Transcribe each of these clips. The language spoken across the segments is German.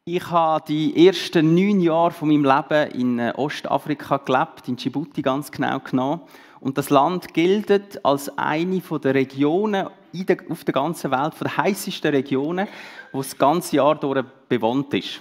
Ich habe die ersten 9 Jahre von meinem Leben in Ostafrika gelebt, in Djibouti ganz genau genommen. Und das Land gilt als eine der Regionen auf der ganzen Welt, von der heißesten Regionen, wo das ganze Jahr durch bewohnt ist.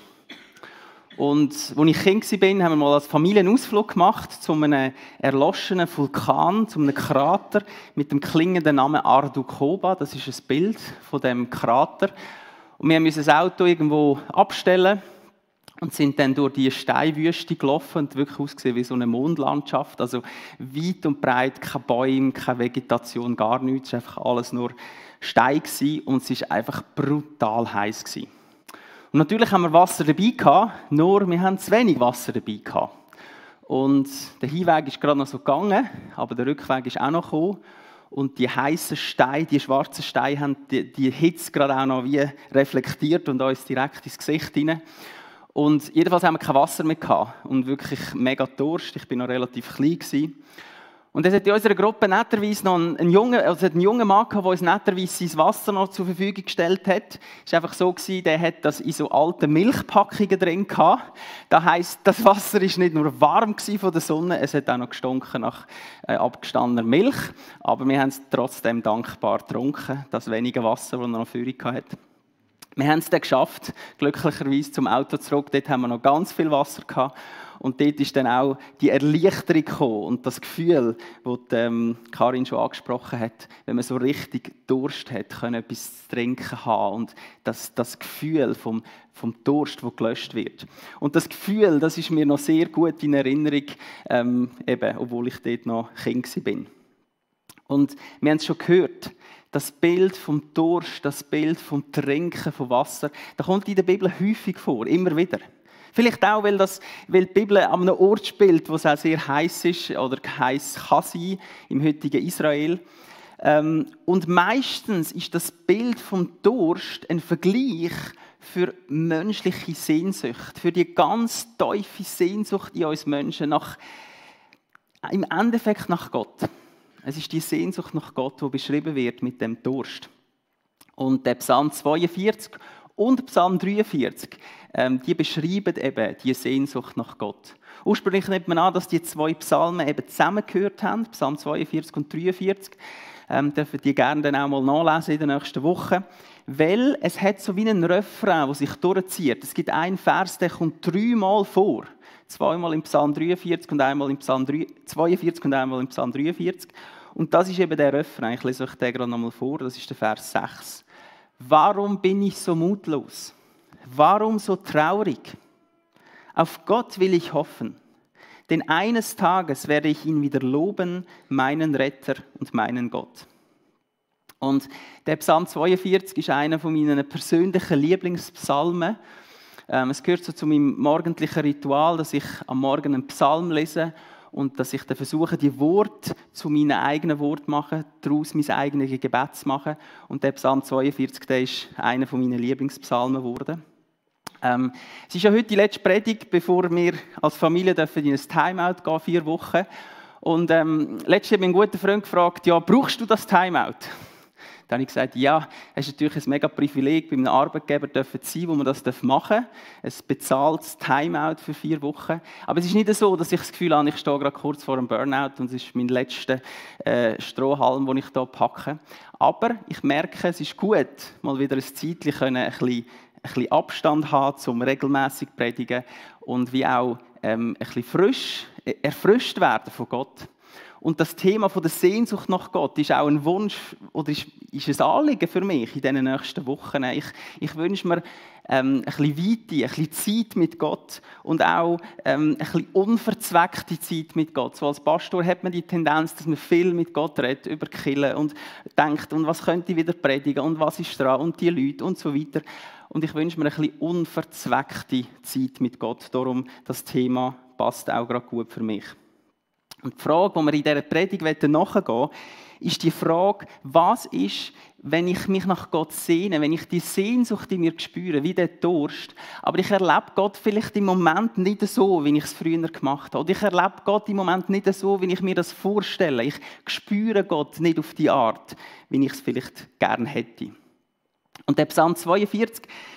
Und als ich Kind war, haben wir mal als Familie einen Ausflug gemacht zu einem erloschenen Vulkan, zu einem Krater mit dem klingenden Namen Ardukoba. Das ist ein Bild von dem Krater. Und wir mussten das Auto irgendwo abstellen und sind dann durch die Steinwüste gelaufen und wirklich ausgesehen wie so eine Mondlandschaft. Also weit und breit, keine Bäume, keine Vegetation, gar nichts. Es war einfach alles nur Stein und es war einfach brutal heiß. Und natürlich haben wir Wasser dabei gehabt, nur wir haben zu wenig Wasser dabei gehabt. Und der Hinweg ist gerade noch so gegangen, aber der Rückweg ist auch noch gekommen. Und die heißen Steine, die schwarzen Steine, haben die Hitze gerade auch noch wie reflektiert und uns direkt ins Gesicht hinein. Und jedenfalls haben wir kein Wasser mehr gehabt und wirklich mega Durst. Ich war noch relativ klein gewesen. Und es hat in unserer Gruppe netterweise noch einen jungen Mann gehabt, der uns netterweise sein Wasser noch zur Verfügung gestellt hat. Es war einfach so gewesen, der hat das in so alten Milchpackungen drin gehabt. Das heisst, das Wasser war nicht nur warm von der Sonne, es hat auch noch gestunken nach abgestandener Milch. Aber wir haben es trotzdem dankbar getrunken, das wenige Wasser, das er noch für uns hatte. Wir haben es dann geschafft, glücklicherweise zum Auto zurück. Dort haben wir noch ganz viel Wasser gehabt. Und dort ist dann auch die Erleichterung gekommen und das Gefühl, das Karin schon angesprochen hat, wenn man so richtig Durst hat, können etwas zu trinken haben und das Gefühl vom Durst, der gelöscht wird. Und das Gefühl, das ist mir noch sehr gut in Erinnerung, obwohl ich dort noch Kind war. Und wir haben es schon gehört, das Bild vom Durst, das Bild vom Trinken von Wasser, das kommt in der Bibel häufig vor, immer wieder. Vielleicht auch, weil die Bibel an einem Ort spielt, wo es auch sehr heiß ist oder heiß kann sein, im heutigen Israel. Und meistens ist das Bild vom Durst ein Vergleich für menschliche Sehnsucht, für die ganz tiefe Sehnsucht in uns Menschen, im Endeffekt nach Gott. Es ist die Sehnsucht nach Gott, die beschrieben wird mit dem Durst. Und der Psalm 42 und Psalm 43, die beschreiben eben die Sehnsucht nach Gott. Ursprünglich nimmt man an, dass die 2 Psalmen eben zusammengehört haben, Psalm 42 und 43. Dürfen die gerne dann auch mal nachlesen in der nächsten Woche. Weil es hat so wie einen Refrain, der sich durchzieht. Es gibt einen Vers, der kommt 3-mal vor. 2-mal im Psalm 43 und einmal im Psalm 42 und einmal im Psalm 43. Und das ist eben der Refrain. Ich lese euch den gerade nochmal vor. Das ist der Vers 6. Warum bin ich so mutlos? Warum so traurig? Auf Gott will ich hoffen, denn eines Tages werde ich ihn wieder loben, meinen Retter und meinen Gott. Und der Psalm 42 ist einer von meinen persönlichen Lieblingspsalmen. Es gehört so zu meinem morgendlichen Ritual, dass ich am Morgen einen Psalm lese und dass ich dann versuche, die Worte zu meinen eigenen Worten machen, daraus mein eigenes Gebet zu machen. Und der Psalm 42, der ist einer meiner Lieblingspsalmen geworden. Es ist ja heute die letzte Predigt, bevor wir als Familie in ein Timeout gehen, 4 Wochen. Und letztens hat mein guter Freund gefragt, ja, brauchst du das Timeout? Dann habe ich gesagt, ja, es ist natürlich ein mega Privileg, bei einem Arbeitgeber zu sein, wo man das machen darf. Ein bezahltes Timeout für 4 Wochen. Aber es ist nicht so, dass ich das Gefühl habe, ich stehe gerade kurz vor einem Burnout und es ist mein letzter Strohhalm, den ich hier packe. Aber ich merke, es ist gut, mal wieder ein Zeitchen ein bisschen Abstand haben, zum regelmäßig predigen und wie auch ein bisschen erfrischt werden von Gott. Und das Thema der Sehnsucht nach Gott ist auch ein Wunsch oder ist ein Anliegen für mich in diesen nächsten Wochen. Ich wünsche mir ein bisschen Weite, ein bisschen Zeit mit Gott und auch ein bisschen unverzweckte Zeit mit Gott. So als Pastor hat man die Tendenz, dass man viel mit Gott redet, über die Kirche und denkt, und was könnte ich wieder predigen und was ist dran und die Leute und so weiter. Und ich wünsche mir ein bisschen unverzweckte Zeit mit Gott. Darum, das Thema passt auch gerade gut für mich. Und die Frage, die wir in dieser Predigt nachgehen wollen, ist die Frage, was ist, wenn ich mich nach Gott sehne, wenn ich die Sehnsucht in mir spüre, wie der Durst, aber ich erlebe Gott vielleicht im Moment nicht so, wie ich es früher gemacht habe. Oder ich erlebe Gott im Moment nicht so, wie ich mir das vorstelle. Ich spüre Gott nicht auf die Art, wie ich es vielleicht gerne hätte. Und der Psalm 42,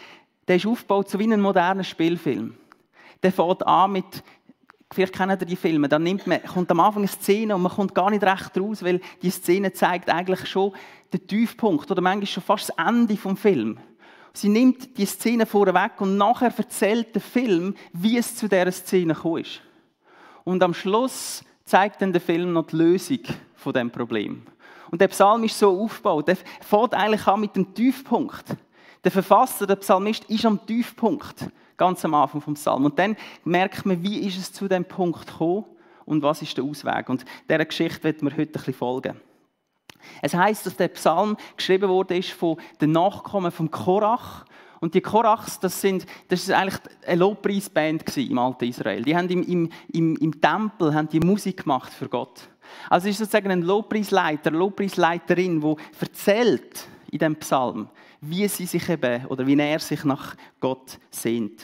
der ist aufgebaut so wie ein moderner Spielfilm. Der fängt an mit, vielleicht kennt ihr die Filme, dann kommt am Anfang eine Szene und man kommt gar nicht recht raus, weil die Szene zeigt eigentlich schon den Tiefpunkt oder manchmal schon fast das Ende des Films. Sie nimmt die Szene vorweg und nachher erzählt der Film, wie es zu dieser Szene gekommen ist. Und am Schluss zeigt dann der Film noch die Lösung von diesem Problem. Und der Psalm ist so aufgebaut, der fängt eigentlich an mit dem Tiefpunkt. Der Verfasser, der Psalmist, ist am Tiefpunkt, ganz am Anfang vom Psalm. Und dann merkt man, wie ist es zu diesem Punkt gekommen und was ist der Ausweg. Und dieser Geschichte wird wir heute ein bisschen folgen. Es heisst, dass der Psalm geschrieben wurde von den Nachkommen von Korach. Und die Korachs, das ist eigentlich eine Lobpreisband im alten Israel. Die haben im Tempel haben die Musik gemacht für Gott. Also es ist sozusagen ein Lobpreisleiter, eine Lobpreisleiterin, die erzählt in diesem Psalm, wie sie sich eben oder wie er sich nach Gott sehnt.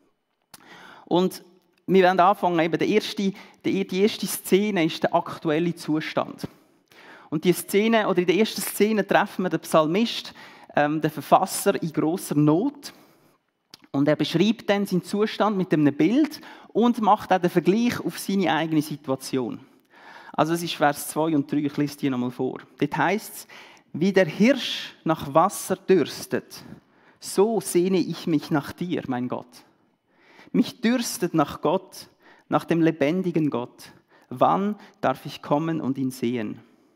Und wir werden anfangen, eben die erste Szene ist der aktuelle Zustand. Und die Szene, oder in der ersten Szene treffen wir den Psalmist, den Verfasser in grosser Not. Und er beschreibt dann seinen Zustand mit einem Bild und macht auch den Vergleich auf seine eigene Situation. Also es ist Vers 2 und 3, ich lese die nochmal vor. Dort heisst es, wie der Hirsch nach Wasser dürstet, so sehne ich mich nach dir, mein Gott. Mich dürstet nach Gott, nach dem lebendigen Gott. Wann darf ich kommen und ihn sehen?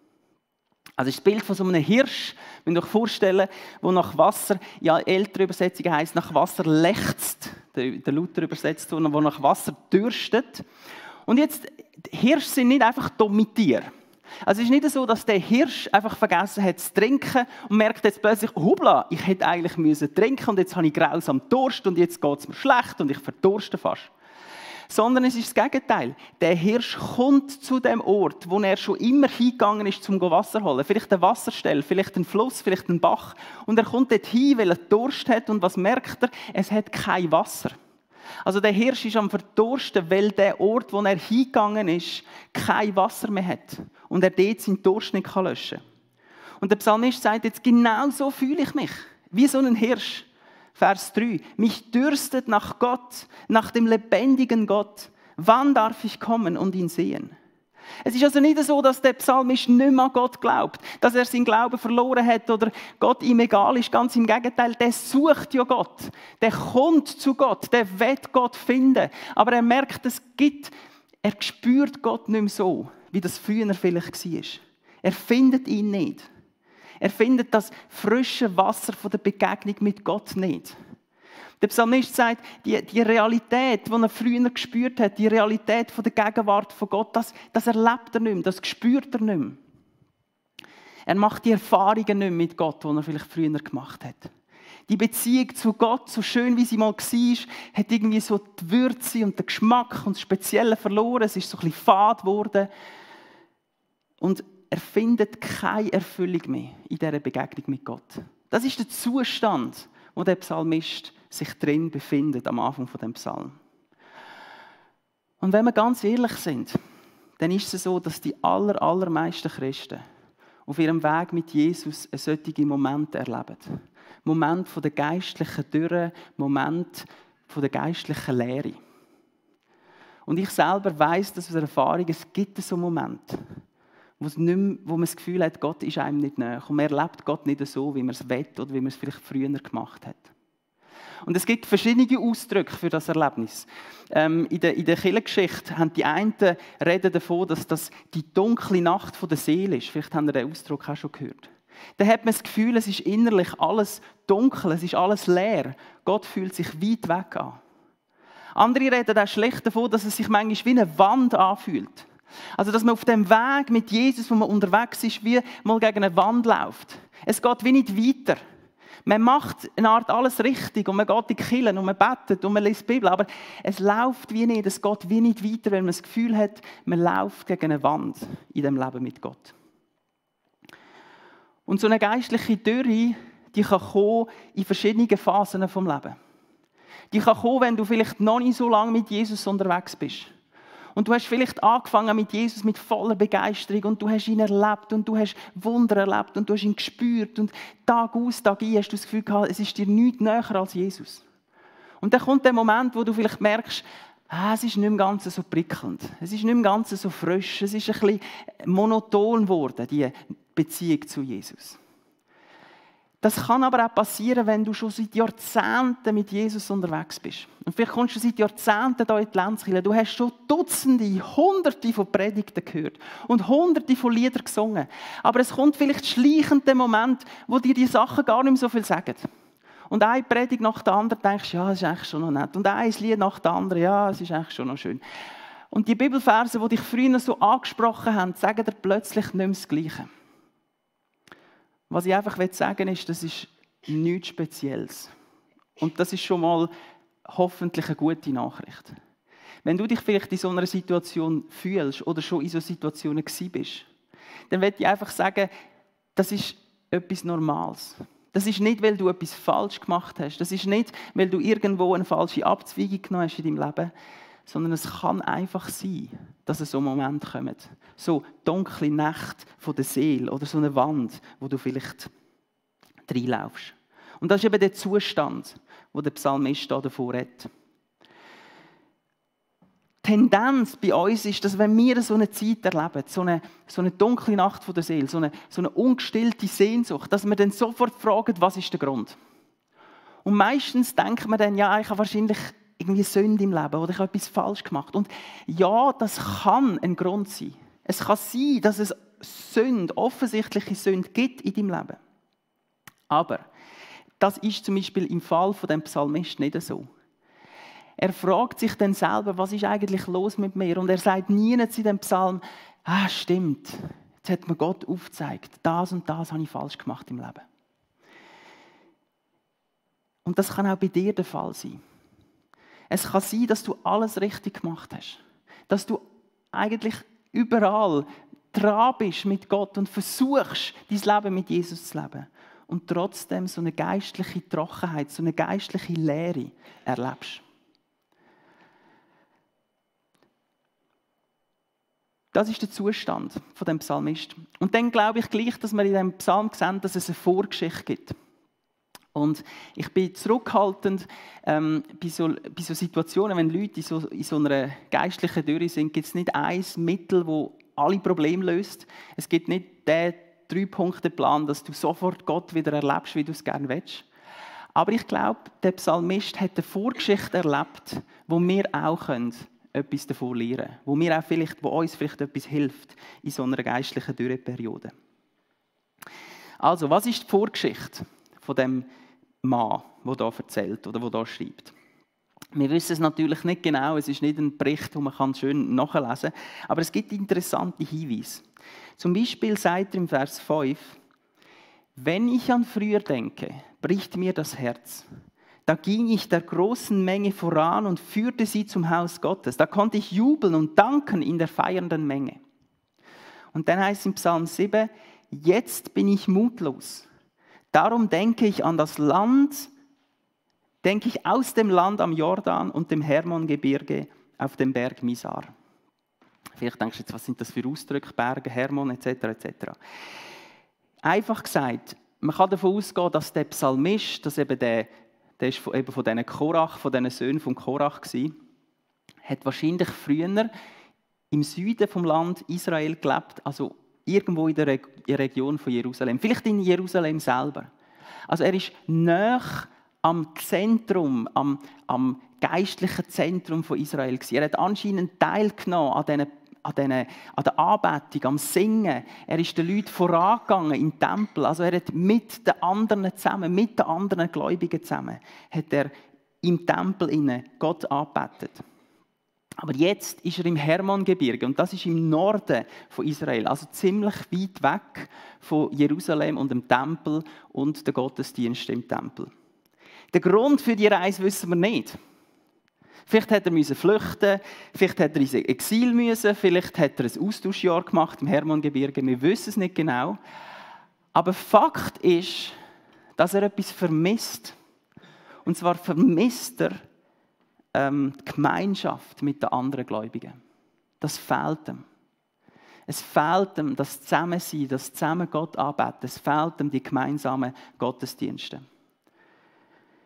Also das Bild von so einem Hirsch, wenn ihr euch vorstellen, wo nach Wasser, ja ältere Übersetzung heisst, nach Wasser lechzt, der Luther übersetzt, wo nach Wasser dürstet. Und jetzt, Hirsche sind nicht einfach dumme Tiere. Also es ist nicht so, dass der Hirsch einfach vergessen hat zu trinken und merkt jetzt plötzlich, hoppla, ich hätte eigentlich trinken und jetzt habe ich grausam Durst und jetzt geht es mir schlecht und ich verdurste fast. Sondern es ist das Gegenteil. Der Hirsch kommt zu dem Ort, wo er schon immer hingegangen ist, um Wasser zu holen. Vielleicht eine Wasserstelle, vielleicht ein Fluss, vielleicht ein Bach. Und er kommt dort hin, weil er Durst hat. Und was merkt er? Es hat kein Wasser. Also der Hirsch ist am Verdursten, weil der Ort, wo er hingegangen ist, kein Wasser mehr hat. Und er dort seinen Durst nicht löschen kann. Und der Psalmist sagt jetzt, genau so fühle ich mich. Wie so ein Hirsch. Vers 3. Mich dürstet nach Gott, nach dem lebendigen Gott. Wann darf ich kommen und ihn sehen? Es ist also nicht so, dass der Psalmist nicht mehr an Gott glaubt, dass er seinen Glauben verloren hat oder Gott ihm egal ist. Ganz im Gegenteil, der sucht ja Gott. Der kommt zu Gott, der will Gott finden. Aber er merkt, er spürt Gott nicht mehr so, wie das früher vielleicht war. Er findet ihn nicht. Er findet das frische Wasser von der Begegnung mit Gott nicht. Der Psalmist sagt, die Realität, die er früher gespürt hat, die Realität von der Gegenwart von Gott, das erlebt er nicht mehr, das spürt er nicht mehr. Er macht die Erfahrungen nicht mehr mit Gott, die er vielleicht früher gemacht hat. Die Beziehung zu Gott, so schön wie sie mal war, hat irgendwie so die Würze und den Geschmack und das Spezielle verloren. Es ist so ein bisschen fad geworden. Und er findet keine Erfüllung mehr in dieser Begegnung mit Gott. Das ist der Zustand, wo der Psalmist sich drin befindet am Anfang von dem Psalm. Und wenn wir ganz ehrlich sind, dann ist es so, dass die allermeisten Christen auf ihrem Weg mit Jesus solche Momente erleben. Momente von der geistlichen Dürre, Momente von der geistlichen Leere. Und ich selber weiss, dass aus Erfahrung, es gibt so Momente, wo man das Gefühl hat, Gott ist einem nicht nahe. Und man erlebt Gott nicht so, wie man es will oder wie man es vielleicht früher gemacht hat. Und es gibt verschiedene Ausdrücke für das Erlebnis. In der Kirchengeschichte haben die einen reden davon, dass das die dunkle Nacht der Seele ist. Vielleicht habt ihr den Ausdruck auch schon gehört. Da hat man das Gefühl, es ist innerlich alles dunkel, es ist alles leer. Gott fühlt sich weit weg an. Andere reden auch schlecht davon, dass es sich manchmal wie eine Wand anfühlt. Also, dass man auf dem Weg mit Jesus, wo man unterwegs ist, wie mal gegen eine Wand läuft. Es geht wie nicht weiter. Man macht eine Art alles richtig und man geht in die Kirche und man betet und man liest die Bibel, aber es läuft wie nicht, es geht wie nicht weiter, wenn man das Gefühl hat, man läuft gegen eine Wand in dem Leben mit Gott. Und so eine geistliche Dürre, die kann kommen in verschiedenen Phasen vom Leben. Die kann kommen, wenn du vielleicht noch nicht so lange mit Jesus unterwegs bist. Und du hast vielleicht angefangen mit Jesus mit voller Begeisterung und du hast ihn erlebt und du hast Wunder erlebt und du hast ihn gespürt und Tag aus, Tag ein hast du das Gefühl gehabt, es ist dir nichts näher als Jesus. Und dann kommt der Moment, wo du vielleicht merkst, es ist nicht mehr ganz so prickelnd, es ist nicht mehr ganz so frisch, es ist ein bisschen monoton geworden, die Beziehung zu Jesus. Das kann aber auch passieren, wenn du schon seit Jahrzehnten mit Jesus unterwegs bist. Und vielleicht kommst du seit Jahrzehnten hier in die Lenzkirche. Du hast schon Dutzende, Hunderte von Predigten gehört und Hunderte von Liedern gesungen. Aber es kommt vielleicht schleichend der Moment, wo dir die Sachen gar nicht mehr so viel sagen. Und eine Predigt nach der anderen denkst, ja, das ist eigentlich schon noch nett. Und ein Lied nach der anderen, ja, es ist eigentlich schon noch schön. Und die Bibelverse, die dich früher so angesprochen haben, sagen dir plötzlich nicht mehr das Gleiche. Was ich einfach sagen will, ist, das ist nichts Spezielles. Und das ist schon mal hoffentlich eine gute Nachricht. Wenn du dich vielleicht in so einer Situation fühlst oder schon in so Situationen gewesen bist, dann möchte ich einfach sagen, das ist etwas Normales. Das ist nicht, weil du etwas falsch gemacht hast. Das ist nicht, weil du irgendwo eine falsche Abzweigung genommen hast in deinem Leben. Sondern es kann einfach sein, dass es so Momente kommen. So dunkle Nächte von der Seele oder so eine Wand, wo du vielleicht reinlaufst. Und das ist eben der Zustand, wo der Psalmist davor redet. Die Tendenz bei uns ist, dass wenn wir so eine Zeit erleben, so eine dunkle Nacht von der Seele, so eine ungestillte Sehnsucht, dass wir dann sofort fragen, was ist der Grund? Und meistens denkt man dann, ja, ich habe wahrscheinlich irgendwie Sünde im Leben oder ich habe etwas falsch gemacht. Und ja, das kann ein Grund sein. Es kann sein, dass es Sünde, offensichtliche Sünde gibt in deinem Leben. Aber das ist zum Beispiel im Fall von dem Psalmist nicht so. Er fragt sich dann selber, was ist eigentlich los mit mir? Und er sagt nie in dem Psalm, stimmt, jetzt hat mir Gott aufgezeigt, das und das habe ich falsch gemacht im Leben. Und das kann auch bei dir der Fall sein. Es kann sein, dass du alles richtig gemacht hast. Dass du eigentlich überall dran bist mit Gott und versuchst, dein Leben mit Jesus zu leben. Und trotzdem so eine geistliche Trockenheit, so eine geistliche Leere erlebst. Das ist der Zustand von dem Psalmist. Und dann glaube ich gleich, dass wir in diesem Psalm sehen, dass es eine Vorgeschichte gibt. Und ich bin zurückhaltend bei so Situationen, wenn Leute in so einer geistlichen Dürre sind, gibt es nicht ein Mittel, das alle Probleme löst. Es gibt nicht den 3-Punkte-Plan, dass du sofort Gott wieder erlebst, wie du es gerne willst. Aber ich glaube, der Psalmist hat eine Vorgeschichte erlebt, wo wir auch etwas davon lernen können. Wo uns vielleicht etwas hilft in so einer geistlichen Dürreperiode. Also, was ist die Vorgeschichte von dem Mann, der hier erzählt oder der hier schreibt? Wir wissen es natürlich nicht genau, es ist nicht ein Bericht, den man schön nachlesen kann, aber es gibt interessante Hinweise. Zum Beispiel sagt er im Vers 5, wenn ich an früher denke, bricht mir das Herz. Da ging ich der großen Menge voran und führte sie zum Haus Gottes. Da konnte ich jubeln und danken in der feiernden Menge. Und dann heißt es im Psalm 7, jetzt bin ich mutlos. Darum denke ich an das Land, denke ich aus dem Land am Jordan und dem Hermongebirge auf dem Berg Misar. Vielleicht denkst du jetzt, was sind das für Ausdrücke, Berge, Hermon etc. etc. Einfach gesagt, man kann davon ausgehen, dass der Psalmist, dass eben der ist eben von diesen Korach, von diesen Söhnen von Korach gewesen, hat wahrscheinlich früher im Süden vom Land Israel gelebt, also irgendwo in der Region von Jerusalem, vielleicht in Jerusalem selber. Also er ist nahe am Zentrum, am geistlichen Zentrum von Israel gewesen. Er hat anscheinend teilgenommen an der Anbetung, am Singen. Er ist den Leuten vorangegangen im Tempel. Also er hat mit den anderen zusammen, mit den anderen Gläubigen zusammen, hat er im Tempel Gott angebetet. Aber jetzt ist er im Hermongebirge und das ist im Norden von Israel, also ziemlich weit weg von Jerusalem und dem Tempel und dem Gottesdienst im Tempel. Den Grund für die Reise wissen wir nicht. Vielleicht hätte er flüchten, vielleicht hätte er ins Exil müssen, vielleicht hätte er ein Austauschjahr gemacht im Hermongebirge, wir wissen es nicht genau. Aber Fakt ist, dass er etwas vermisst. Und zwar vermisst er die Gemeinschaft mit den anderen Gläubigen. Das fehlt ihm. Es fehlt ihm das Zusammensein, das zusammen Gott anbeten. Es fehlt ihm die gemeinsamen Gottesdienste.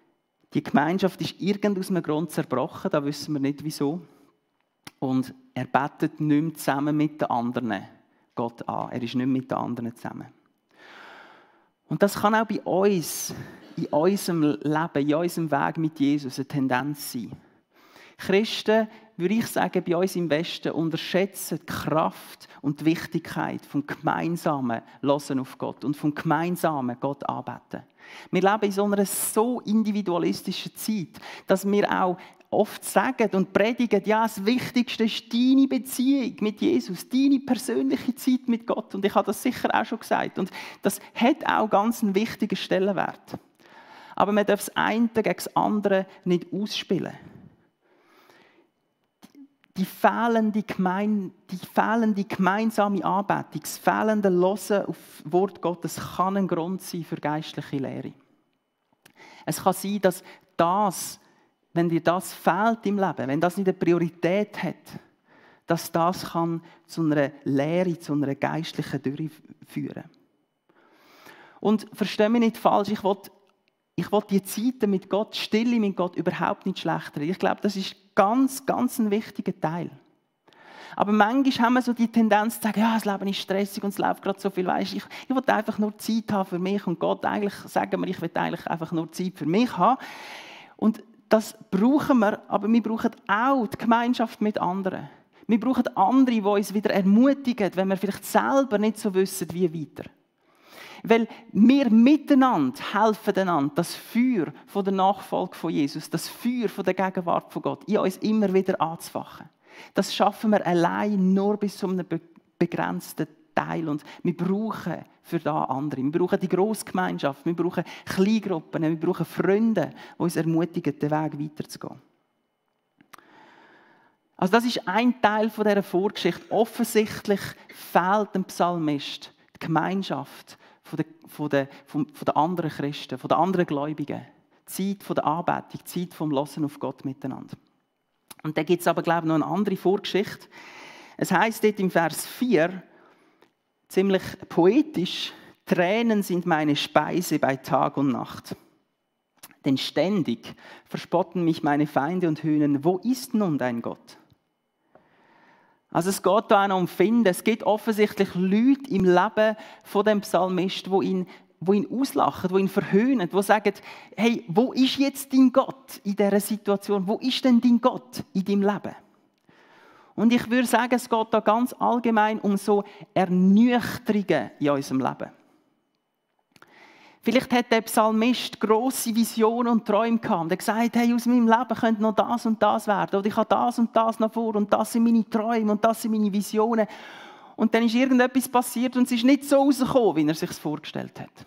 Die Gemeinschaft ist irgend aus einem Grund zerbrochen, da wissen wir nicht wieso. Und er betet nicht mehr zusammen mit den anderen Gott an. Er ist nicht mehr mit den anderen zusammen. Und das kann auch bei uns, in unserem Leben, in unserem Weg mit Jesus eine Tendenz sein. Christen, würde ich sagen, bei uns im Westen unterschätzen die Kraft und die Wichtigkeit vom gemeinsamen Hören auf Gott und vom gemeinsamen Gott anbeten. Wir leben in so einer so individualistischen Zeit, dass wir auch oft sagen und predigen, ja, das Wichtigste ist deine Beziehung mit Jesus, deine persönliche Zeit mit Gott. Und ich habe das sicher auch schon gesagt. Und das hat auch ganz einen wichtigen Stellenwert. Aber man darf das eine gegen das andere nicht ausspielen. Die fehlende gemeinsame Anbetung, das fehlende Hören auf Wort Gottes kann ein Grund sein für geistliche Lehre. Es kann sein, dass das, wenn dir das fehlt im Leben, wenn das nicht eine Priorität hat, dass das kann zu einer Lehre, zu einer geistlichen Dürre führen. Und verstehe mich nicht falsch, ich will die Zeiten mit Gott, die Stille mit Gott überhaupt nicht schlecht reden. Ich glaube, das ist ganz ein wichtiger Teil. Aber manchmal haben wir so die Tendenz zu sagen, ja, das Leben ist stressig und es läuft gerade so viel. Weißt, ich will einfach nur Zeit haben für mich und Gott. Eigentlich sagen wir, ich will eigentlich einfach nur Zeit für mich haben. Und das brauchen wir, aber wir brauchen auch die Gemeinschaft mit anderen. Wir brauchen andere, die uns wieder ermutigen, wenn wir vielleicht selber nicht so wissen, wie weiter. Weil wir miteinander helfen einander, das Feuer von der Nachfolge von Jesus, das Feuer von der Gegenwart von Gott in uns immer wieder anzufachen. Das schaffen wir allein nur bis zu einem begrenzten Teil. Und wir brauchen für da andere. Wir brauchen die Grossgemeinschaft, wir brauchen Kleingruppen, wir brauchen Freunde, die uns ermutigen, den Weg weiterzugehen. Also das ist ein Teil von dieser Vorgeschichte. Offensichtlich fehlt dem Psalmist die Gemeinschaft von den anderen Christen, von den anderen Gläubigen. Die Zeit der Anbetung, die Zeit vom Hören auf Gott miteinander. Und da gibt es aber, glaube ich, noch eine andere Vorgeschichte. Es heisst dort im Vers 4, ziemlich poetisch, Tränen sind meine Speise bei Tag und Nacht. Denn ständig verspotten mich meine Feinde und höhnen, wo ist nun dein Gott? Also es geht da auch noch um Finden. Es gibt offensichtlich Leute im Leben von dem Psalmist, die ihn auslachen, die ihn verhöhnen, die sagen, hey, wo ist jetzt dein Gott in dieser Situation? Wo ist denn dein Gott in deinem Leben? Und ich würde sagen, es geht da ganz allgemein um so Ernüchterungen in unserem Leben. Vielleicht hat der Psalmist grosse Visionen und Träume gehabt. Und er hat gesagt, hey, aus meinem Leben könnte noch das und das werden. Oder ich habe das und das noch vor. Und das sind meine Träume und das sind meine Visionen. Und dann ist irgendetwas passiert und es ist nicht so rausgekommen, wie er es sich vorgestellt hat.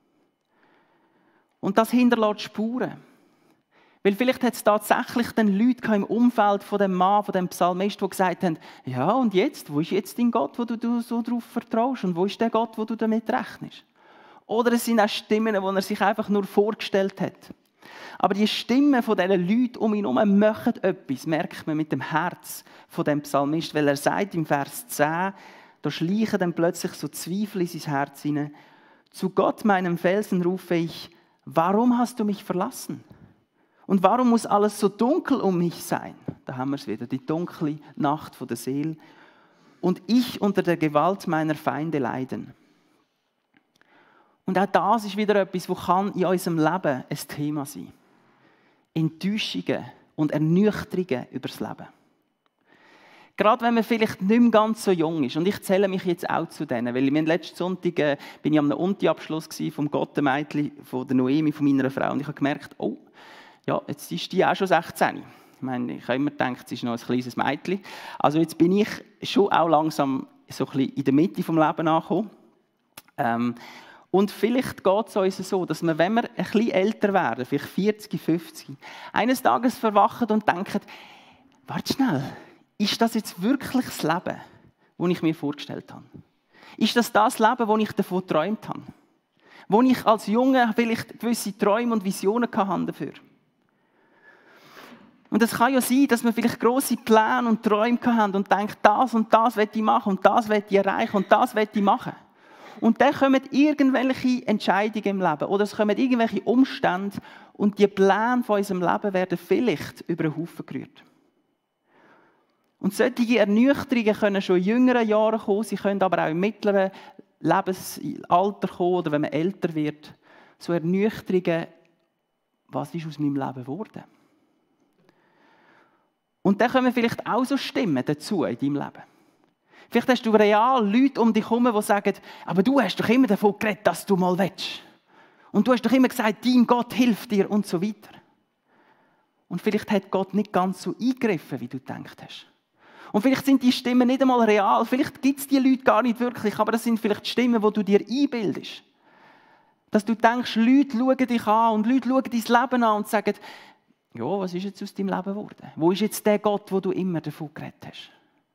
Und das hinterlässt Spuren. Weil vielleicht hat es tatsächlich dann Leute im Umfeld von dem Mann, von dem Psalmist, die gesagt haben, ja und jetzt, wo ist jetzt dein Gott, wo du so darauf vertraust? Und wo ist der Gott, wo du damit rechnest? Oder es sind auch Stimmen, die er sich einfach nur vorgestellt hat. Aber die Stimmen von diesen Leuten um ihn herum machen etwas, merkt man mit dem Herz von dem Psalmist. Weil er sagt im Vers 10, da schleichen dann plötzlich so Zweifel in sein Herz hinein. Zu Gott, meinem Felsen, rufe ich, warum hast du mich verlassen? Und warum muss alles so dunkel um mich sein? Da haben wir es wieder, die dunkle Nacht von der Seele. Und ich unter der Gewalt meiner Feinde leiden. Und auch das ist wieder etwas, was in unserem Leben ein Thema sein kann. Enttäuschungen und Ernüchterungen über das Leben. Gerade wenn man vielleicht nicht mehr ganz so jung ist. Und ich zähle mich jetzt auch zu denen. Weil letzten Sonntag bin ich am Unti-Abschluss vom Gottemädchen von der Noemi, von meiner Frau. Und ich habe gemerkt, oh, ja, jetzt ist die auch schon 16. Ich meine, ich habe immer gedacht, sie ist noch ein kleines Mädchen. Also jetzt bin ich schon auch langsam so ein bisschen in der Mitte des Lebens angekommen. Und vielleicht geht es uns so, dass wir, wenn wir ein bisschen älter werden, vielleicht 40, 50, eines Tages verwachen und denken, warte schnell, ist das jetzt wirklich das Leben, das ich mir vorgestellt habe? Ist das Leben, das ich davon geträumt habe? Wo ich als Junge vielleicht gewisse Träume und Visionen hatte dafür? Und es kann ja sein, dass wir vielleicht grosse Pläne und Träume haben und denken, das und das will ich machen und das will ich erreichen und das will ich machen. Und dann kommen irgendwelche Entscheidungen im Leben oder es kommen irgendwelche Umstände und die Pläne von unserem Leben werden vielleicht über den Haufen gerührt. Und solche Ernüchterungen können schon in jüngeren Jahren kommen, sie können aber auch im mittleren Lebensalter kommen oder wenn man älter wird. So Ernüchterungen, was ist aus meinem Leben geworden? Und dann kommen vielleicht auch so Stimmen dazu in deinem Leben. Vielleicht hast du real Leute um dich herum, die sagen, aber du hast doch immer davon geredet, dass du mal willst. Und du hast doch immer gesagt, dein Gott hilft dir und so weiter. Und vielleicht hat Gott nicht ganz so eingegriffen, wie du gedacht hast. Und vielleicht sind die Stimmen nicht einmal real, vielleicht gibt es die Leute gar nicht wirklich, aber das sind vielleicht Stimmen, die du dir einbildest. Dass du denkst, Leute schauen dich an und Leute schauen dein Leben an und sagen, ja, was ist jetzt aus deinem Leben geworden? Wo ist jetzt der Gott, wo du immer davon geredet hast?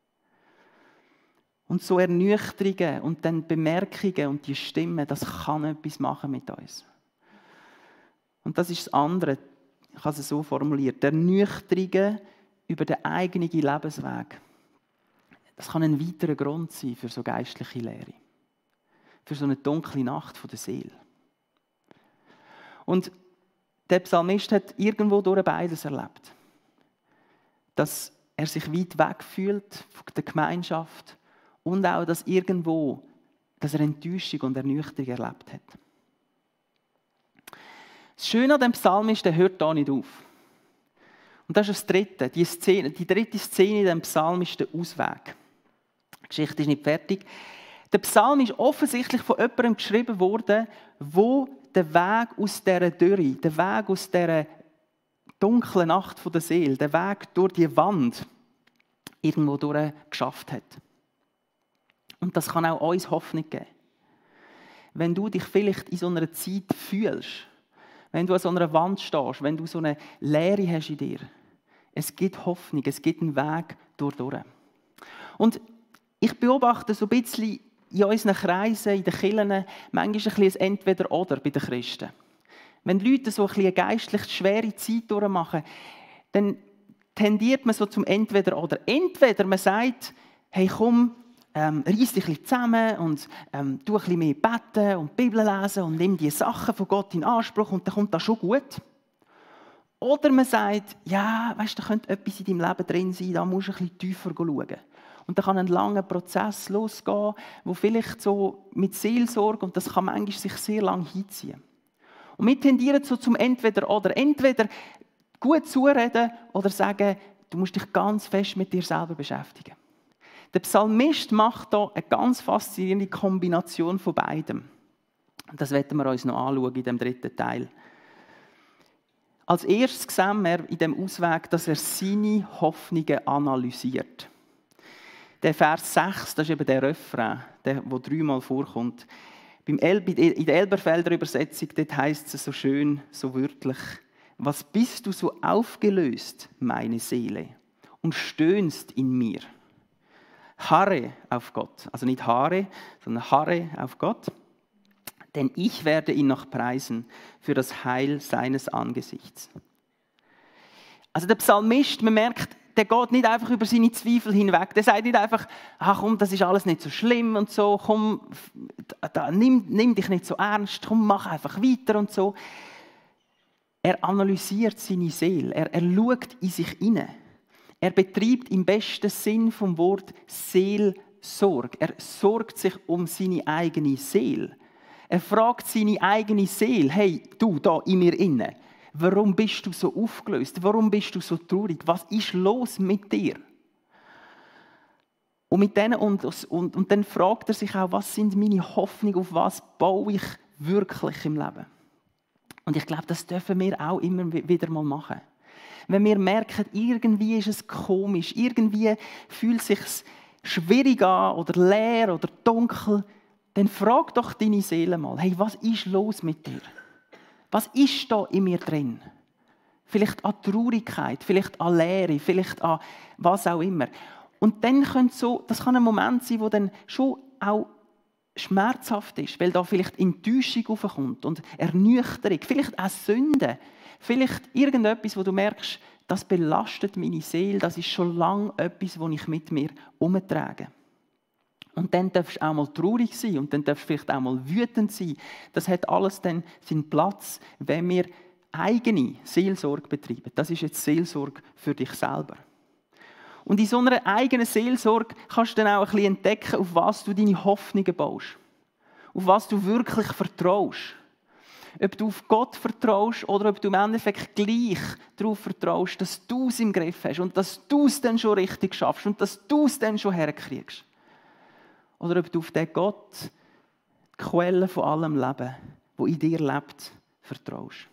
Und so Ernüchterungen und dann Bemerkungen und die Stimmen, das kann etwas machen mit uns. Und das ist das andere, ich habe es so formuliert, Ernüchterungen über den eigenen Lebensweg. Das kann ein weiterer Grund sein für so geistliche Lehre. Für so eine dunkle Nacht der Seele. Und der Psalmist hat irgendwo durch beides erlebt. Dass er sich weit weg fühlt von der Gemeinschaft und auch, dass er Enttäuschung und Ernüchterung erlebt hat. Das Schöne an dem Psalm ist, der hört da nicht auf. Und das ist das Dritte. Die dritte Szene in diesem Psalm ist der Ausweg. Die Geschichte ist nicht fertig. Der Psalm ist offensichtlich von jemandem geschrieben worden, wo den Weg aus dieser Dürre, den Weg aus dieser dunklen Nacht der Seele, den Weg durch die Wand irgendwo durch geschafft hat. Und das kann auch uns Hoffnung geben. Wenn du dich vielleicht in so einer Zeit fühlst, wenn du an so einer Wand stehst, wenn du so eine Leere hast in dir, es gibt Hoffnung, es gibt einen Weg durch. Und ich beobachte so ein bisschen in unseren Kreisen, in den Kirchen, manchmal ein bisschen ein Entweder-Oder bei den Christen. Wenn die Leute so ein bisschen eine geistlich schwere Zeit durchmachen, dann tendiert man so zum Entweder-Oder. Entweder man sagt, hey komm, reiss dich ein bisschen zusammen und tu ein bisschen mehr beten und die Bibel lesen und nimm die Sachen von Gott in Anspruch und dann kommt das schon gut. Oder man sagt, ja, weißt, da könnte etwas in deinem Leben drin sein, da musst du ein bisschen tiefer schauen. Und dann kann ein langer Prozess losgehen, wo vielleicht so mit Seelsorge, und das kann manchmal sich sehr lang hinziehen. Und wir tendieren so zum Entweder-Oder. Entweder gut zureden oder sagen, du musst dich ganz fest mit dir selber beschäftigen. Der Psalmist macht hier eine ganz faszinierende Kombination von beidem. Und das werden wir uns noch anschauen in dem dritten Teil. Als erstes sehen wir in dem Ausweg, dass er seine Hoffnungen analysiert. Der Vers 6, das ist eben der Refrain, der 3-mal vorkommt. In der Elberfelder Übersetzung heisst es so schön, so wörtlich: Was bist du so aufgelöst, meine Seele, und stöhnst in mir? Harre auf Gott. Also nicht Haare, sondern harre auf Gott. Denn ich werde ihn noch preisen für das Heil seines Angesichts. Also der Psalmist, man merkt, der geht nicht einfach über seine Zweifel hinweg. Der sagt nicht einfach, ach komm, das ist alles nicht so schlimm und so, komm, nimm dich nicht so ernst, komm, mach einfach weiter und so. Er analysiert seine Seele, er schaut in sich hinein. Er betreibt im besten Sinn vom Wort Seelsorge. Er sorgt sich um seine eigene Seele. Er fragt seine eigene Seele, hey, du da in mir inne, warum bist du so aufgelöst? Warum bist du so traurig? Was ist los mit dir? Und dann fragt er sich auch, was sind meine Hoffnungen, auf was baue ich wirklich im Leben? Und ich glaube, das dürfen wir auch immer wieder mal machen. Wenn wir merken, irgendwie ist es komisch, irgendwie fühlt es sich schwierig an oder leer oder dunkel, dann frag doch deine Seele mal, hey, was ist los mit dir? Was ist da in mir drin? Vielleicht an Traurigkeit, vielleicht an Leere, vielleicht an was auch immer. Und dann das kann ein Moment sein, wo dann schon auch schmerzhaft ist, weil da vielleicht Enttäuschung aufkommt und Ernüchterung, vielleicht auch Sünde, vielleicht irgendetwas, wo du merkst, das belastet meine Seele, das ist schon lange etwas, das ich mit mir umtrage. Und dann darfst du auch mal traurig sein und dann darfst du vielleicht auch mal wütend sein. Das hat alles dann seinen Platz, wenn wir eigene Seelsorge betreiben. Das ist jetzt Seelsorge für dich selber. Und in so einer eigenen Seelsorge kannst du dann auch ein bisschen entdecken, auf was du deine Hoffnungen baust. Auf was du wirklich vertraust. Ob du auf Gott vertraust oder ob du im Endeffekt gleich darauf vertraust, dass du es im Griff hast und dass du es dann schon richtig schaffst und dass du es dann schon herkriegst. Oder ob du auf den Gott, die Quelle von allem Leben, der in dir lebt, vertraust.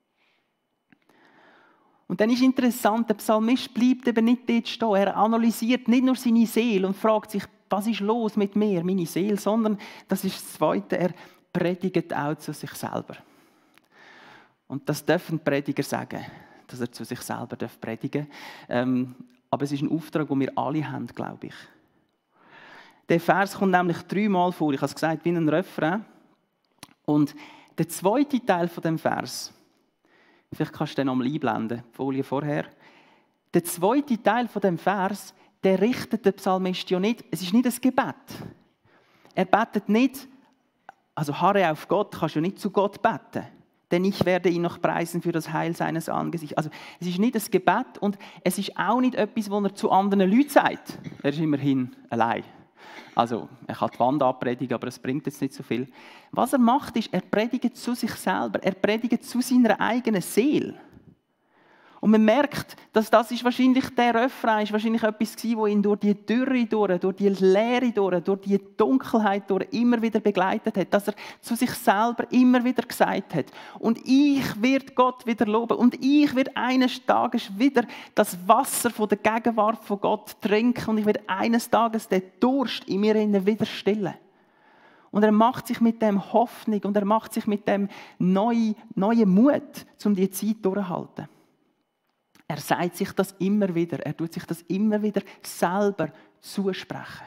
Und dann ist interessant, der Psalmist bleibt eben nicht dort stehen. Er analysiert nicht nur seine Seele und fragt sich, was ist los mit mir, meine Seele, sondern, das ist das Zweite, er predigt auch zu sich selber. Und das dürfen Prediger sagen, dass er zu sich selber predigen darf. Aber es ist ein Auftrag, den wir alle haben, glaube ich. Der Vers kommt nämlich 3-mal vor. Ich habe es gesagt, wie ein Refrain. Und der zweite Teil von dem Vers, vielleicht kannst du den nochmal einblenden, die Folie vorher. Der zweite Teil von dem Vers, der richtet der Psalmist ja nicht. Es ist nicht ein Gebet. Er betet nicht, also harre auf Gott, kannst du nicht zu Gott beten. Denn ich werde ihn noch preisen für das Heil seines Angesichts. Also es ist nicht ein Gebet und es ist auch nicht etwas, was er zu anderen Leuten sagt. Er ist immerhin allein. Also er kann die Wand abpredigen, aber es bringt jetzt nicht so viel. Was er macht, ist, er predigt zu sich selber. Er predigt zu seiner eigenen Seele. Und man merkt, dass das ist wahrscheinlich der Refrain, ist wahrscheinlich etwas gewesen, das ihn durch die Dürre, durch die Leere, durch die Dunkelheit immer wieder begleitet hat. Dass er zu sich selber immer wieder gesagt hat, und ich werde Gott wieder loben und ich werde eines Tages wieder das Wasser von der Gegenwart von Gott trinken und ich werde eines Tages den Durst in mir wieder stillen. Und er macht sich mit dem Hoffnung und er macht sich mit dem neuen Mut, um diese Zeit durchzuhalten. Er sagt sich das immer wieder. Er tut sich das immer wieder selber zusprechen.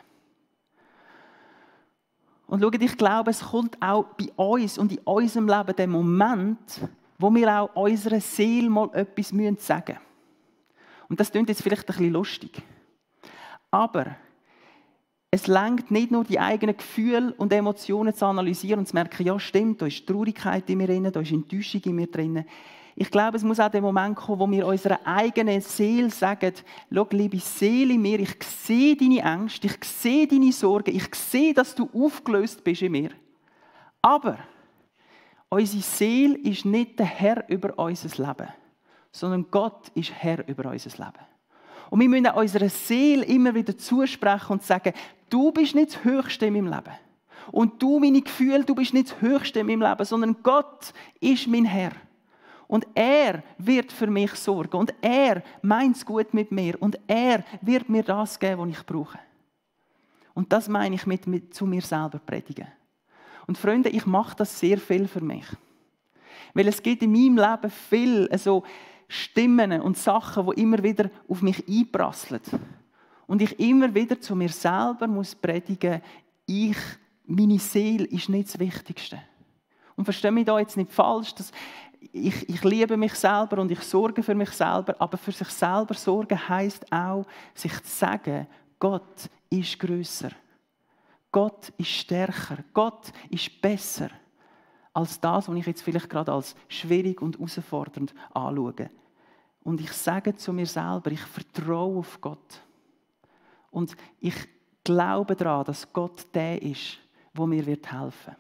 Und schaut, ich glaube, es kommt auch bei uns und in unserem Leben der Moment, wo wir auch unserer Seele mal etwas sagen müssen. Und das klingt jetzt vielleicht ein bisschen lustig. Aber es reicht nicht nur, die eigenen Gefühle und Emotionen zu analysieren und zu merken, ja stimmt, da ist Traurigkeit in mir drin, da ist Enttäuschung in mir drin. Ich glaube, es muss auch der Moment kommen, wo wir unserer eigenen Seele sagen, schau, liebe Seele in mir, ich sehe deine Ängste, ich sehe deine Sorgen, ich sehe, dass du aufgelöst bist in mir. Aber unsere Seele ist nicht der Herr über unser Leben, sondern Gott ist Herr über unser Leben. Und wir müssen unserer Seele immer wieder zusprechen und sagen, du bist nicht das Höchste in meinem Leben. Und du, meine Gefühle, du bist nicht das Höchste in meinem Leben, sondern Gott ist mein Herr. Und er wird für mich sorgen. Und er meint es gut mit mir. Und er wird mir das geben, was ich brauche. Und das meine ich mit zu mir selber predigen. Und Freunde, ich mache das sehr viel für mich. Weil es gibt in meinem Leben viel so Stimmen und Sachen, die immer wieder auf mich einprasseln. Und ich immer wieder zu mir selber muss predigen, meine Seele ist nicht das Wichtigste. Und verstehe mich da jetzt nicht falsch, dass ich liebe mich selber und ich sorge für mich selber, aber für sich selber sorgen heisst auch, sich zu sagen, Gott ist grösser, Gott ist stärker, Gott ist besser als das, was ich jetzt vielleicht gerade als schwierig und herausfordernd anschaue. Und ich sage zu mir selber, ich vertraue auf Gott. Und ich glaube daran, dass Gott der ist, der mir helfen wird.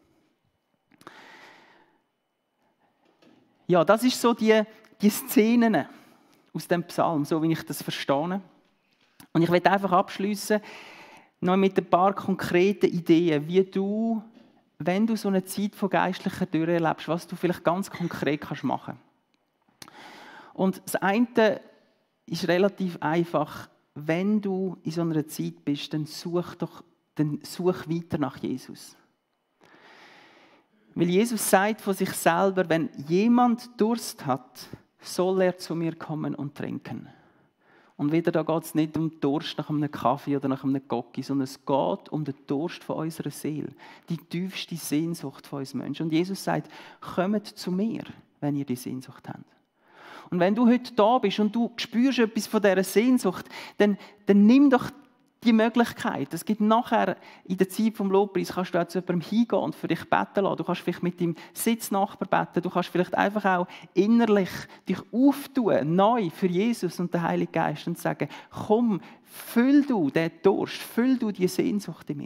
Ja, das ist so die Szenen aus dem Psalm, so wie ich das verstehe. Und ich werde einfach abschließen noch mit ein paar konkreten Ideen, wie du, wenn du so eine Zeit von geistlicher Dürre erlebst, was du vielleicht ganz konkret machen kannst. Und das eine ist relativ einfach. Wenn du in so einer Zeit bist, dann such weiter nach Jesus. Weil Jesus sagt von sich selber, wenn jemand Durst hat, soll er zu mir kommen und trinken. Und wieder, da geht es nicht um den Durst nach einem Kaffee oder nach einem Gocki, sondern es geht um den Durst von unserer Seele. Die tiefste Sehnsucht von uns Menschen. Und Jesus sagt, kommt zu mir, wenn ihr die Sehnsucht habt. Und wenn du heute da bist und du spürst etwas von dieser Sehnsucht, dann nimm doch die Möglichkeit. Es gibt nachher, in der Zeit vom Lobpreis, kannst du auch zu jemandem hingehen und für dich beten lassen. Du kannst vielleicht mit deinem Sitznachbar beten. Du kannst vielleicht einfach auch innerlich dich auftun, neu für Jesus und den Heiligen Geist und sagen, komm, füll du den Durst, füll du die Sehnsucht in mir.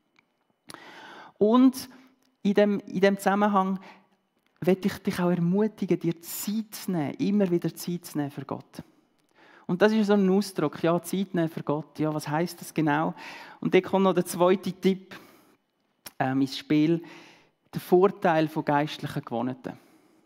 Und in dem Zusammenhang möchte ich dich auch ermutigen, dir Zeit zu nehmen, immer wieder Zeit zu nehmen für Gott. Und das ist so ein Ausdruck, ja, Zeit nehmen für Gott. Ja, was heisst das genau? Und dann kommt noch der zweite Tipp ins Spiel, der Vorteil von geistlichen Gewohnheiten.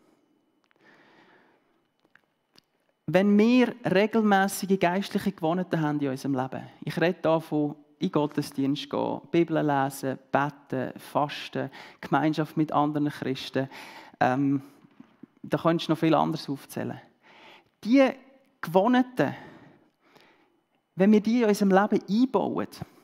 Wenn wir regelmäßige geistliche Gewohnheiten haben in unserem Leben, ich rede hier von in den Gottesdienst gehen, Bibel lesen, beten, fasten, Gemeinschaft mit anderen Christen, da kannst du noch viel anderes aufzählen. Die Gewohnheiten, wenn wir die in unserem Leben einbauen,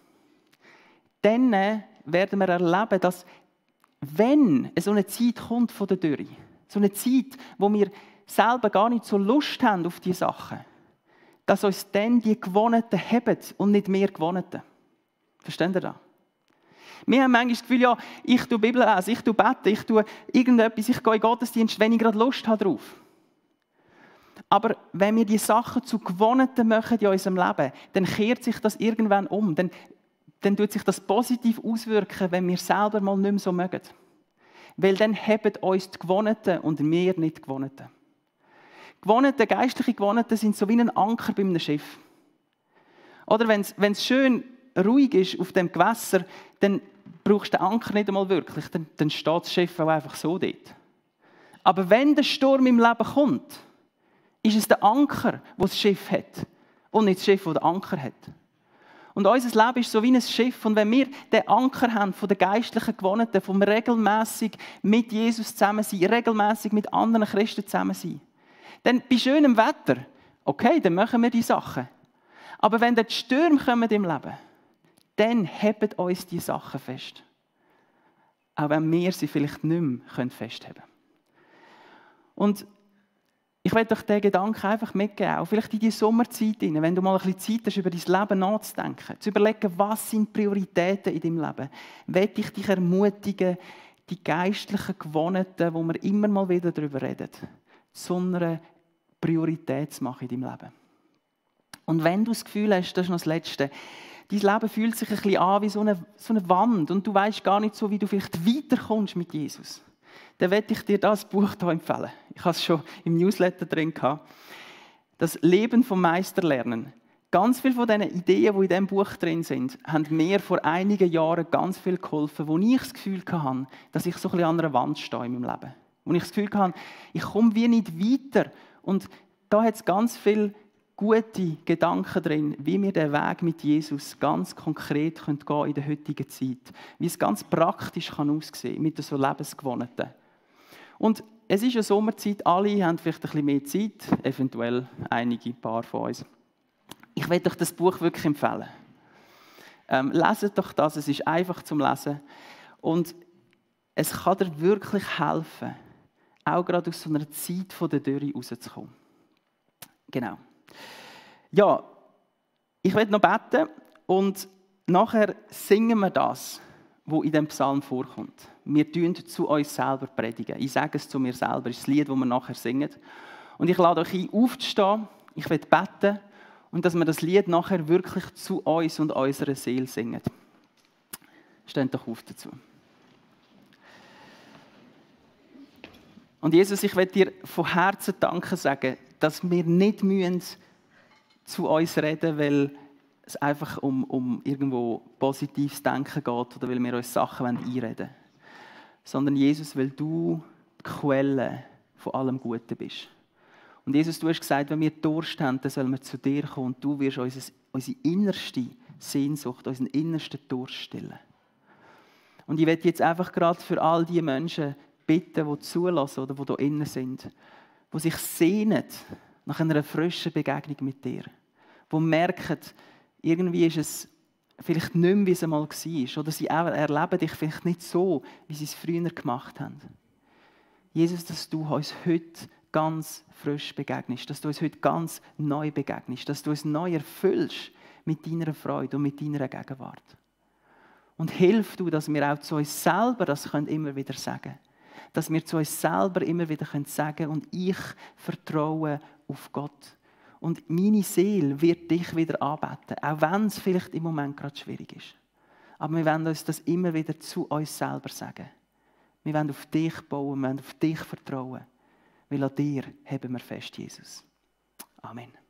dann werden wir erleben, dass wenn so eine Zeit kommt von der Dürre, so eine Zeit, wo wir selber gar nicht so Lust haben auf diese Sachen, dass uns dann die Gewohnheiten haben und nicht mehr Gewohnheiten. Versteht ihr das? Wir haben manchmal das Gefühl, ja, ich tue Bibel lesen, ich tue beten, ich tue irgendetwas, ich gehe in den Gottesdienst, wenn ich gerade Lust habe drauf. Aber wenn wir die Sachen zu Gewohnheiten machen in unserem Leben, dann kehrt sich das irgendwann um. Dann tut sich das positiv auswirken, wenn wir selber mal nicht mehr so mögen. Weil dann haben uns die Gewohnheiten und wir nicht die Gewohnheiten. Gewohnheiten, geistliche Gewohnheiten sind so wie ein Anker bei einem Schiff. Oder wenn es schön ruhig ist auf dem Gewässer, dann brauchst du den Anker nicht einmal wirklich. Dann steht das Schiff auch einfach so dort. Aber wenn der Sturm im Leben kommt, ist es der Anker, der das Schiff hat. Und nicht das Schiff, das den Anker hat. Und unser Leben ist so wie ein Schiff. Und wenn wir den Anker haben von den geistlichen Gewohnheiten, vom regelmässig mit Jesus zusammen sein, regelmässig mit anderen Christen zusammen sein, dann bei schönem Wetter, okay, dann machen wir die Sachen. Aber wenn dann die Stürme kommen im Leben, dann halten uns die Sachen fest. Auch wenn wir sie vielleicht nicht mehr festheben können. Und ich möchte euch diesen Gedanken einfach mitgeben, auch vielleicht in die Sommerzeit, wenn du mal ein bisschen Zeit hast, über dein Leben nachzudenken, zu überlegen, was sind Prioritäten in deinem Leben, möchte ich dich ermutigen, die geistlichen Gewohnheiten, wo wir immer mal wieder darüber reden, zu einer Priorität zu machen in deinem Leben. Und wenn du das Gefühl hast, das ist noch das Letzte, dein Leben fühlt sich ein bisschen an wie so eine Wand und du weißt gar nicht so, wie du vielleicht weiterkommst mit Jesus, dann werde ich dir das Buch hier empfehlen. Ich habe es schon im Newsletter drin gehabt. Das Leben vom Meisterlernen. Ganz viele von diesen Ideen, die in diesem Buch drin sind, haben mir vor einigen Jahren ganz viel geholfen, wo ich das Gefühl hatte, dass ich so ein bisschen an einer Wand stehe in meinem Leben. Wo ich das Gefühl hatte, ich komme wie nicht weiter. Und da hat es ganz viele gute Gedanken drin, wie wir den Weg mit Jesus ganz konkret gehen können in der heutigen Zeit. Wie es ganz praktisch aussehen kann mit so Lebensgewohnheiten. Und es ist eine Sommerzeit, alle haben vielleicht ein bisschen mehr Zeit, eventuell ein paar von uns. Ich möchte euch das Buch wirklich empfehlen. Leset doch das, es ist einfach zum Lesen. Und es kann dir wirklich helfen, auch gerade aus so einer Zeit von der Dürre rauszukommen. Genau. Ja, ich werde noch beten und nachher singen wir das, was in diesem Psalm vorkommt. Wir tun zu uns selber predigen. Ich sage es zu mir selber, das ist das Lied, das wir nachher singen. Und ich lade euch ein, aufzustehen, ich werde beten und dass wir das Lied nachher wirklich zu uns und unserer Seele singen. Steht doch auf dazu. Und Jesus, ich will dir von Herzen Danke sagen, dass wir nicht zu uns reden, weil es einfach um irgendwo positives Denken geht oder weil wir uns Sachen einreden wollen. Sondern Jesus, weil du die Quelle von allem Guten bist. Und Jesus, du hast gesagt, wenn wir Durst haben, dann sollen wir zu dir kommen und du wirst unsere innerste Sehnsucht, unseren innersten Durst stillen. Und ich möchte jetzt einfach gerade für all die Menschen bitten, die zulassen oder die hier innen sind, die sich sehnen nach einer frischen Begegnung mit dir, die merken, irgendwie ist es vielleicht nicht mehr, wie es einmal war, oder sie erleben dich vielleicht nicht so, wie sie es früher gemacht haben. Jesus, dass du uns heute ganz frisch begegnest, dass du uns heute ganz neu begegnest, dass du uns neu erfüllst mit deiner Freude und mit deiner Gegenwart. Und hilf du, dass wir auch zu uns selber das immer wieder sagen können. Dass wir zu uns selber immer wieder sagen können, und ich vertraue auf Gott. Und meine Seele wird dich wieder anbeten, auch wenn es vielleicht im Moment gerade schwierig ist. Aber wir wollen uns das immer wieder zu uns selber sagen. Wir wollen auf dich bauen, wir wollen auf dich vertrauen. Weil an dir haben wir fest, Jesus. Amen.